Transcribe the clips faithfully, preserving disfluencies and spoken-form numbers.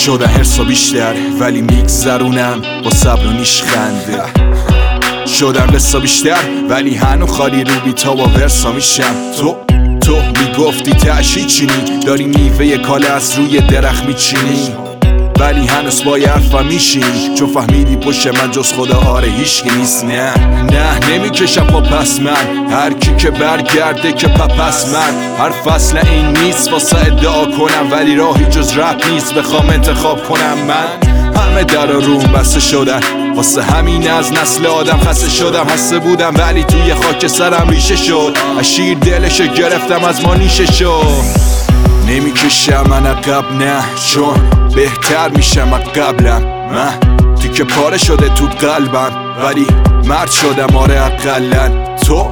شده حرصا بیشتر ولی میگذرونم با صبر و نیشخنده. شدم قصا بیشتر ولی هنو خالی رو بیتا با ورسا میشم. تو تو میگفتی تشی چینی داری میوه کاله از روی درخت میچینی، ولی هنوز با حرفم میشینی چون فهمیدی پشت من جز خدا آره هیچکی نیست. نه نه نمیکشم پا پس من، هر کی که برگرده که پس من. هر فصل این نیست واسه ادعا کنم ولی راهی جز رپ نیست بخوام انتخاب کنم. من همه در روم بسته شدن واسه همین از نسل آدم خسته شدم. هسته بودم ولی توی خاک سرم ریشه شد، از شیر دلشو گرفتم از ما نیشه شد. نمیکشم من عقب نه چون بهتر میشم از قبلم. من تیکه پاره شده تو قلبم ولی مرد شدم آره اقلن. تو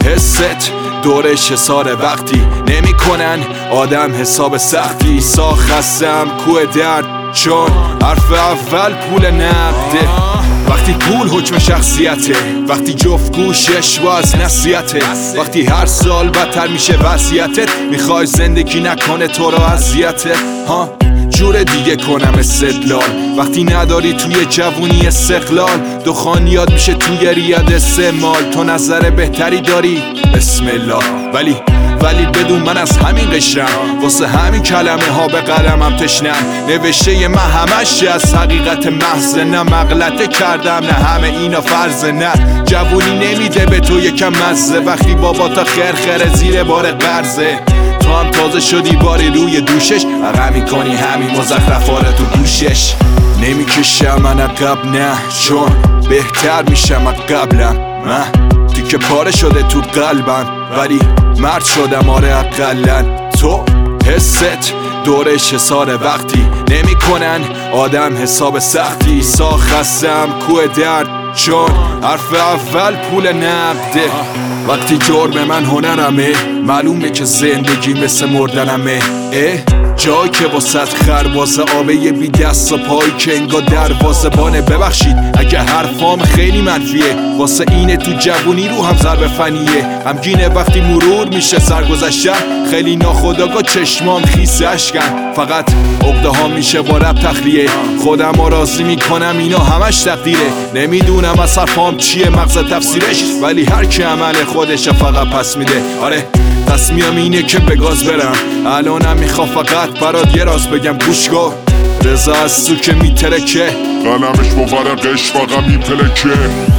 حست دورش حساره وقتی نمیکنن آدم حساب سختی. سا خستم کوه درد چون حرف اول پول نقده. وقتی پول حکم شخصیته، وقتی جفت گوشش باز نصیحته، وقتی هر سال بدتر میشه وضعیتت، میخوای زندگی نکنه تو رو اذیتت. ها جور دیگه کنم استدلال وقتی نداری توی جوونی استقلال. دخان یاد میشه توی ریاد استعمال. تو نظر بهتری داری بسم الله ولی ولی بدون من از همین قشرم، واسه همین کلمه ها به قلمم تشنم. نوشته من همش از حقیقت محض، نه مغلطه کردم نه همه اینا فرض. نه جوونی نمیده به تو یکم مزه وقتی بابا تا خرخره زیر بار قرضه. تو هم تازه شدی باری روی دوشش، عقب میکنی همین مزخرفاره تو گوشش. نمیکشم من عقب نه چون بهتر میشم از قبلم. من تیکه پاره شده تو قلبم ولی مرد شدم آره اقلن. تو حست دورش حساره وقتی نمیکنن آدم حساب سختی. سا خستم کوه درد چون حرف اول پول نقده. وقتی جرم من هنرمه معلومه که زندگی مثل مردنمه. اه جایی که واسط خربازه آبه یه بی دست و پایی که انگا دروازه بانه. ببخشید اگه حرفام خیلی منفیه واسه اینه تو جوونی رو هم ضرب فنیه. همگینه وقتی مرور میشه سرگذشتم خیلی ناخودآگاه چشمام خیسه اشکن. فقط عقده ها میشه با رب تخلیه، خودم ها راضی میکنم اینا همش تقدیره. نمیدونم از حرفام چیه مغز تفسیرش ولی هر کی عمل خودش فقط پس میده. آره تصمیمم اینه که به گاز برم، الانم میخوا فقط برات یه راست بگم گوش کن. رضا از تو که میترکه قلمش با ورقش فقط میپلکه.